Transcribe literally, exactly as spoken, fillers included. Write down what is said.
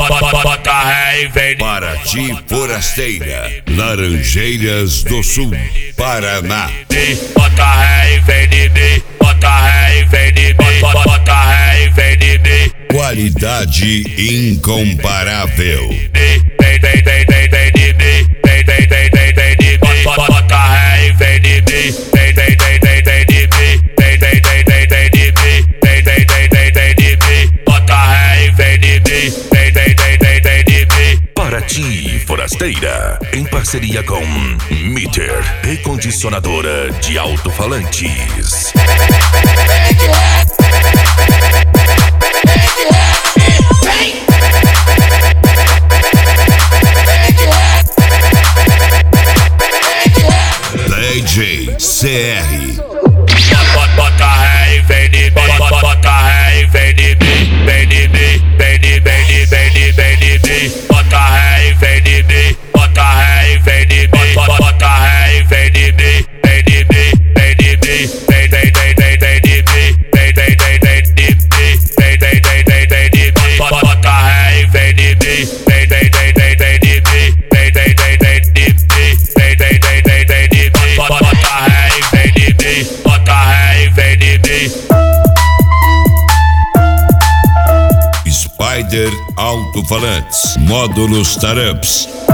bota ré e vem. Paraty Forasteira, Laranjeiras do Sul, Paraná. Bota ré e vem de mim, bota ré e vem de mim, bota ré e vem de mim. Qualidade incomparável. Vem, vem, vem, vem, vem de mim, vem, vem, vem, vem, vem de mim, bota ré e vem de mim, vem, vem, vem, vem, vem de mim, vem, vem, vem, vem, vem de mim, vem, vem, vem, vem, vem de mim, bota ré e vem de mim, vem, vem, vem, vem, vem de mim. Paraty Forasteira, em parceria com Meter, recondicionadora de alto-falantes. D J C R. Bota ré e vem de mim, bota ré e vem de mim, vem de mim, vem de, vem de, vem de, vem de mim, bota ré e vem de mim, bota ré e vem de mim, bota ré e vem de mim, vem de mim, vem de mim, vem, vem, vem, vem, vem de mim, vem, vem, vem, vem de mim, vem, vem, vem, vem, vem de mim, bota ré e vem de mim, vem, vem, vem, vem, vem de mim, vem, vem, vem, vem de mim, vem, vem, vem, vem, vem de mim, bota ré e vem de mim, bota ré e vem de mim. Spider Alto-Falantes, módulos Taramps.